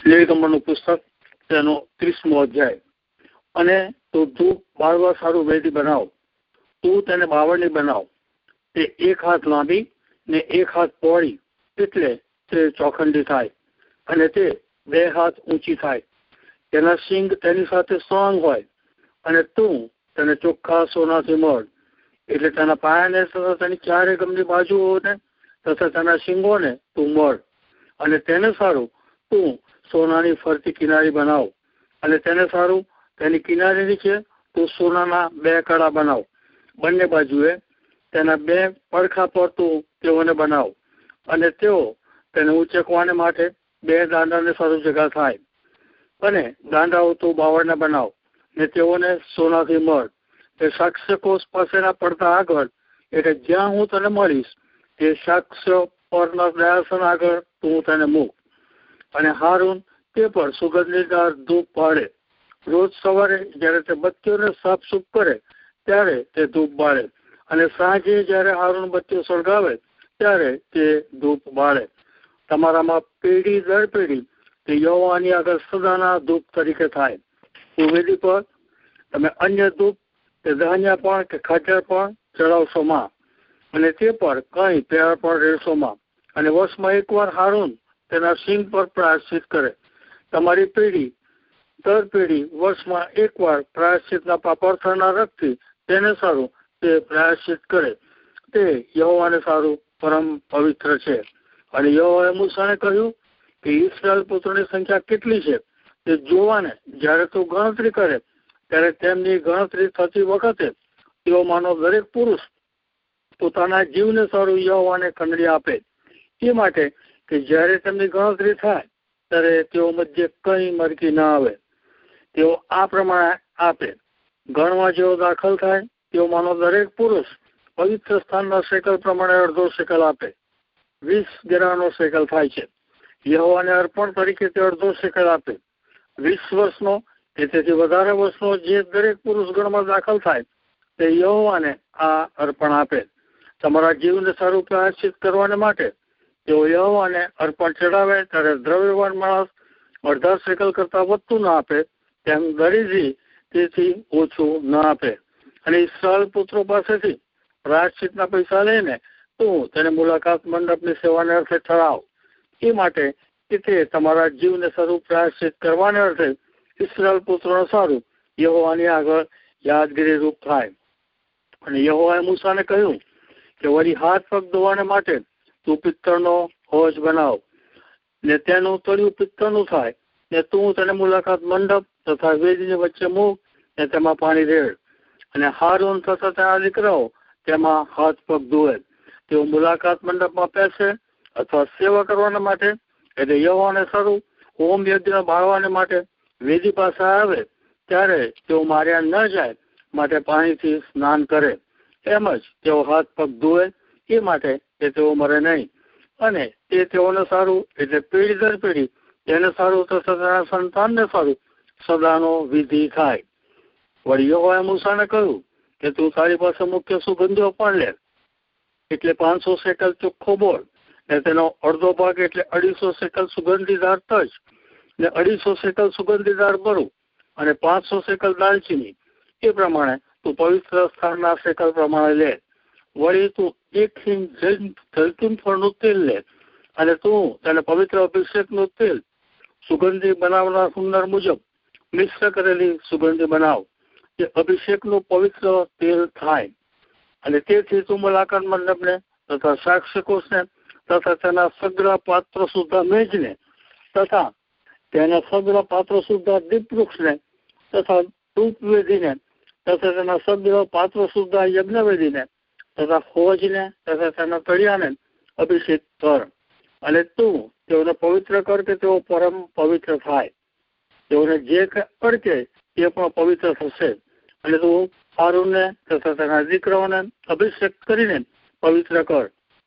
લેવીકંબરનું પુસ્તક તેનો 30મો અધ્યાય. અને તું ધૂપ બાળવા સારું વેદી બનાવ, તું તેને બાવળની બનાવ, તે 1 હાથ લાંબી ને 1 હાથ પહોળી, એટલે તે ચોખંડી થાય અને તે 2 હાથ ઊંચી થાય. તેના સિંગ તેની સાથે સ્ટ્રોંગ હોય, અને તું તેને ચોખ્ખા સોનાથી મળ. એટલે તેના પાયાને તથા તેની 4 ગમની બાજુઓને તથા તેના સિંગોને તું મળ. અને તેને સારું તું સોનાની ફરતી કિનારી બનાવ, અને તેને સારું તેની કિનારી નીચે તું સોનાના 2 કડા બનાવ. બંને બાજુએ તેના 2 પડખા પર તું તેઓને બનાવ, અને તેઓ તેને ઉંચકવાને માટે 2 દાંડાને સારું જગા થાય. અને દાંડાઓ તું બાવળને બનાવ, ને તેઓને સોનાથી મળ. તે સાક્ષ્યકોષ પાસેના પડતા આગળ, એટલે જ્યાં હું તને મળીશ તે સાક્ષ્ય પરના દયાસન આગળ તું તેને મૂક. અને હારૂન તે પર સુગંધીદાર ધૂપ બાળે. રોજ સવારે જ્યારે તે બત્તીઓને સાફસૂફ કરે ત્યારે તે ધૂપ બાળે, અને સાંજે જ્યારે હારૂન બત્તીઓ સળગાવે ત્યારે તે ધૂપ બાળે. તમારામાં પેઢી દર પેઢી તે યહોવાની આગળ સદાના ધૂપ તરીકે થાય. તું વેદી પર તમે અન્ય ધૂપ કે ધાન્ય પણ કે ખંજર પણ ચડાવશો માં, અને તે પર કંઈ પેર પણ રહેશો માં. અને વર્ષમાં 1 વાર હારૂન તેના સિંગ પર પ્રાયશ્ચિત કરે. તમારી પેઢી દર પેઢી વર્ષમાં 1 વાર પ્રાયશ્ચિતના પાપડના રક્તથી તેને સારું તે પ્રાયશ્ચિત કરે. તે યહોવાને સારું પરમ પવિત્ર છે. અને યહોવાએ મૂસાને કહ્યું કે ઇસ્રાએલ પુત્રોની સંખ્યા કેટલી છે તે જોવાને જ્યારે તું ગણતરી કરે ત્યારે તેમની ગણતરી થતી વખતે તેઓમાંનો દરેક પુરુષ પોતાના જીવને સારું યહોવાને ખંડણી આપે. એ માટે કે જ્યારે તેમની ગણતરી થાય ત્યારે તેઓ મધ્ય કંઈ મરકી ના આવે. તેઓ આ પ્રમાણે આપે. ગણવા જેવો દાખલ થાય તેઓમાંનો દરેક પુરુષ પવિત્ર સ્થાનના શેકલ પ્રમાણે અડધો શેકલ આપે. 20 ગેરાનો શેકલ થાય છે. યહોવાને અર્પણ તરીકે તે અડધો શેકલ આપે. 20 વર્ષનો કે તેથી વધારે વર્ષનો જે દરેક પુરુષ ગણમાં દાખલ થાય તે યહોવાને આ અર્પણ આપે. તમારા જીવને સારું પ્રાયશ્ચિત કરવાને માટે તેઓ યહોવાને અર્પણ ચડાવે ત્યારે દ્રવ્યવાન માણસ અડધા શેકલ કરતા વધતું ના આપે, તેમ ગરીબી તેથી ઓછું ન આપે. અને ઇસ્રાએલ પુત્રો પાસેથી પ્રાયશ્ચિતના પૈસા લઈને તું તેને મુલાકાત મંડપની સેવાને અર્થે ઠરાવ. એ માટે કે તે તમારા જીવને સારું પ્રાયશ્ચિત કરવાને અર્થે ઇસ્રાએલ પુત્રોને સારું યહોવાની આગળ યાદગીરી રૂપ થાય. અને યહોવાએ મૂસાને કહ્યું કે વળી હાથ પગ ધોવાને માટે તું પિત્તળનો હોજ બનાવ, ને તેનું તળિયું પિત્તળનું થાય, ને તું તેને મુલાકાત મંડપ તથા વેદીની વચ્ચે મૂક, ને તેમાં પાણી રેડ. અને હારૂન તથા તેના દીકરાઓ તેમાં હાથ પગ ધોવે. તેઓ મુલાકાત મંડપમાં બેસે અથવા સેવા કરવાના માટે, એટલે યહોવાને સારું હોમ યજ્ઞ બાળવાને માટે વેદી પાસે આવે ત્યારે તેઓ માર્યા ન જાય માટે પાણીથી સ્નાન કરે. એમ જ તેઓ હાથ પગ ધોવે એ માટે કે તેઓ મરે નહીં. અને તે તેઓને સારું એટલે પેઢી દર પેઢી તેને સારું તથા તેના સંતાનને સારું સદાનો વિધિ થાય. વળી યહોવાએ મૂસાને કહ્યું કે તું તારી પાસે મુખ્ય સુગંધીઓ પણ લે. એટલે 500 શેકલ ચોખ્ખો બોળ, ને તેનો અડધો ભાગ એટલે 250 શેકલ સુગંધીદાર તજ, ને 250 શેકલ સુગંધીદાર બરુ, અને 500 શેકલ દાલચીની. એ પ્રમાણે તું પવિત્ર સ્થાનના શેકલ પ્રમાણે લે. વળી તું 1 હિંગ જૈતુન ફળનું તેલ લે, અને તું તેને પવિત્ર અભિષેકનું તેલ સુગંધી બનાવનાર સુંદર મુજબ મિશ્ર કરેલી સુગંધી બનાવ. તે અભિષેકનું પવિત્ર તેલ થાય. અને તેથી તું મુલાકાત મંડપને તથા સાક્ષ્યકોષને તથા તેના સગ્ર પાત્ર સુદ્ધા મેજને તથા તેના સગ્ર પાત્ર સુદ્ધા દીપવૃક્ષને તથા ધૂપવેદીને તથા તેના સગ્ર પાત્ર સુદ્ધા યજ્ઞવેદીને તથા હોજને તથા તેના તળિયાને અભિષેક કર. અને તું તેઓને પવિત્ર કર કે તેઓ પરમ પવિત્ર થાય. તેઓને જે અડકે તે પણ પવિત્ર થશે. અને તું હારૂનને તથા તેના દીકરાઓને અભિષેક કરીને પવિત્ર કર.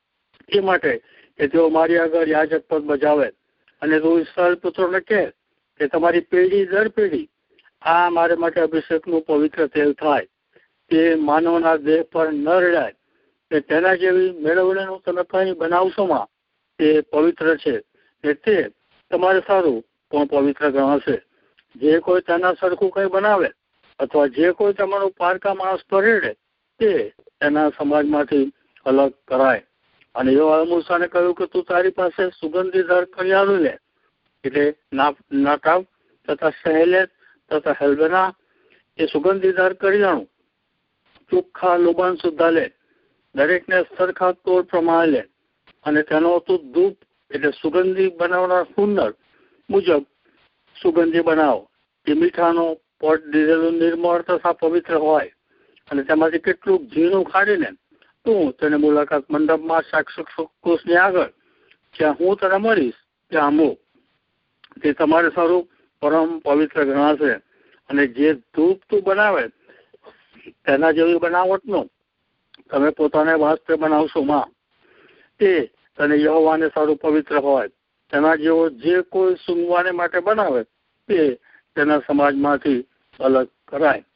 એ માટે કે તેઓ મારી આગળ યાજક પદ બજાવે. અને તું ઇસ્રાએલ પુત્રોને કહે કે તમારી પેઢી દર પેઢી આ મારે માટે અભિષેકનું પવિત્ર તેલ થાય. તે માનવના દેહ પર ન રેડાય, કે તેના જેવી મેળવણીનું તમે કંઈ બનાવશોમાં તે પવિત્ર છે. ને તે તમારે સારું પણ પવિત્ર ગણાશે. જે કોઈ તેના સરખું કંઈ બનાવે અથવા જે કોઈ તમારું પારકા માણસ પરેડે તે તેના સમાજમાંથી અલગ કરાય. અને યહોવાએ મૂસાને કહ્યું કે તું તારી પાસે સુગંધીદાર કરિયાણું લે, એટલે નાતાબ તથા સહેલેત તથા હેલ્બના એ સુગંધીદાર કરિયાણું ચોખ્ખા લોબાન સુદ્ધા લે, દરેકને સરખા તોડ પ્રમાણે લે. અને તેનો તું ધૂપ એટલે સુગંધી બનાવનાર હુન્નર મુજબ સુગંધી બનાવો. એ મીઠાનો પોટ દીધેલું નિર્મળ તથા પવિત્ર હોય. અને તેમાંથી કેટલુંક ઝીણું કાઢીને તું તેને મુલાકાત મંડપમાં સાક્ષી આગળ જ્યાં હું તને મળીશ ત્યાં મૂક. તે તમારે સારું પરમ પવિત્ર ગણાશે. અને જે ધૂપ તું બનાવે તેના જેવી બનાવટનો તમે પોતાને વાસ્તે બનાવશો માં, તે તને યહોવાને સારું પવિત્ર હોય. તેના જેવો જે કોઈ સૂંઘવાને માટે બનાવે તે તેના સમાજમાંથી અલગ કરાય.